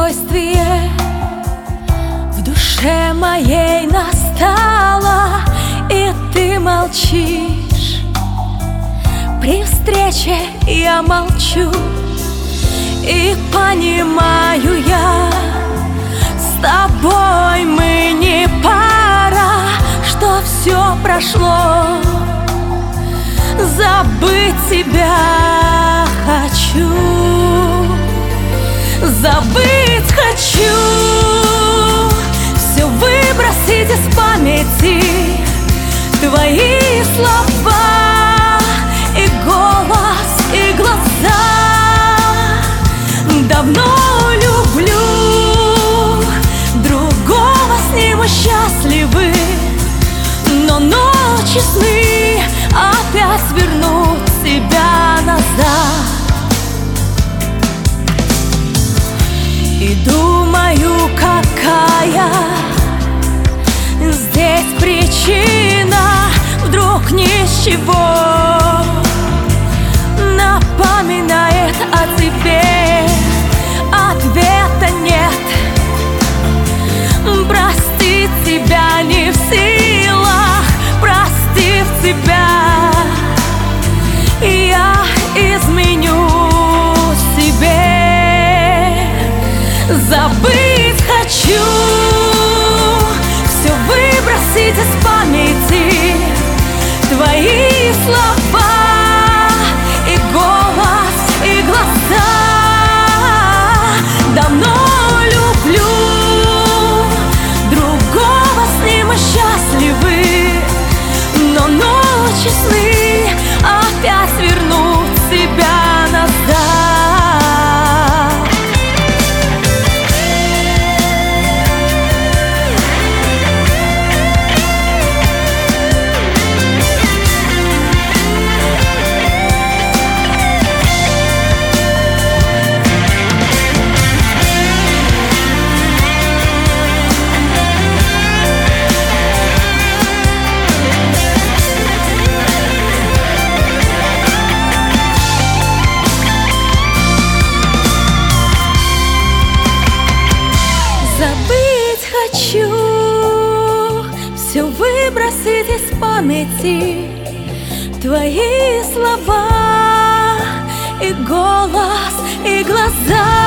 спокойствие в душе моей настало, и ты молчишь. При встрече я молчу, и понимаю я, с тобой мы не пара, что все прошло. Забыть тебя хочу, забыть хочу, все выбросить из памяти, твои слова и голос, и глаза. Давно люблю другого, с ним мы счастливы, но ночи, сны опять вернут себя назад. И думаю, какая здесь причина, вдруг ни с чего напоминает о тебе. Ответа нет, простить тебя не в силах, простив тебя, я изменю себе. Забыть хочу, все выбросить из памяти, твои слова и голос, и глаза. Давно люблю другого, с ним мы счастливы, но ночи, сны опять вернут себя назад. Забыть хочу, все выбросить из памяти, твои слова и голос, и глаза.